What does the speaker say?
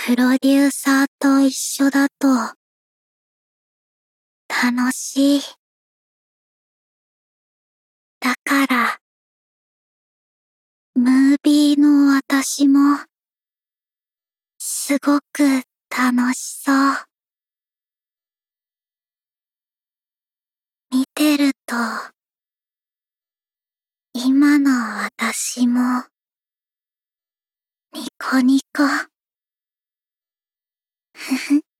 プロデューサーと一緒だと楽しい。だから、ムービーの私もすごく楽しそう。見てると、今の私もニコニコ。ふふ。